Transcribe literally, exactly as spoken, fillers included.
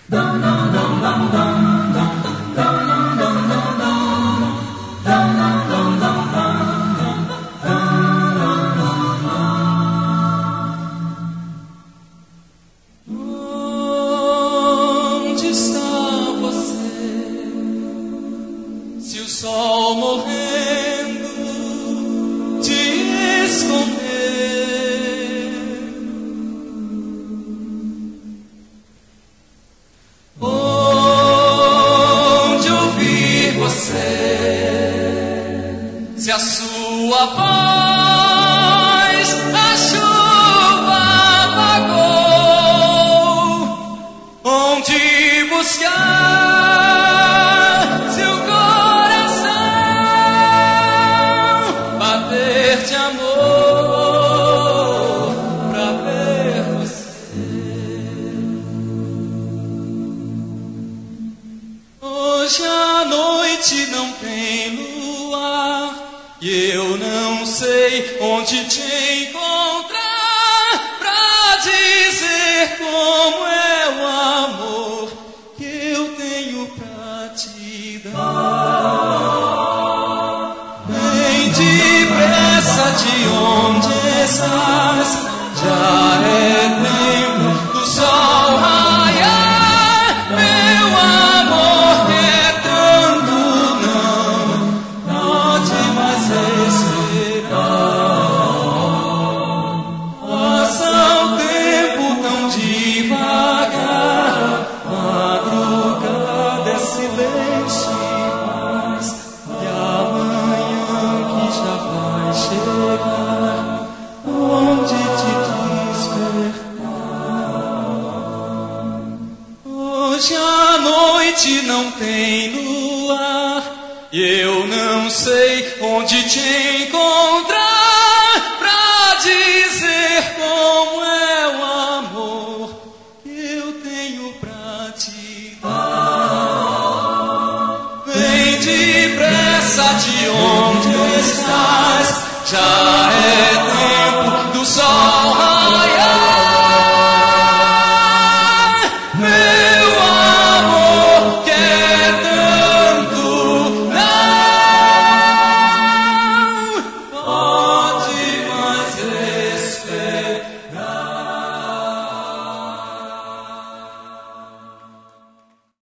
Onde está você? Se o sol morrendo te esconder, onde ouvir você? Se a sua voz a chuva apagou, onde buscar seu coração bater de amor pra ver você? Hoje a noite não tem luar e eu não sei onde te encontrar pra dizer como é o amor que eu tenho pra te dar. Vem depressa de onde estás, já é tempo do sol raiar. Meu amor quer tanto, não pode mais esperar. Passa o tempo tão devagar, madrugada é silêncio e paz, e amanhã que já vai chegar, onde te despertar. Hoje a noite não tem luar e eu não sei onde te encontrar pra dizer como é o amor que eu tenho pra te dar. Vem depressa de onde estás, já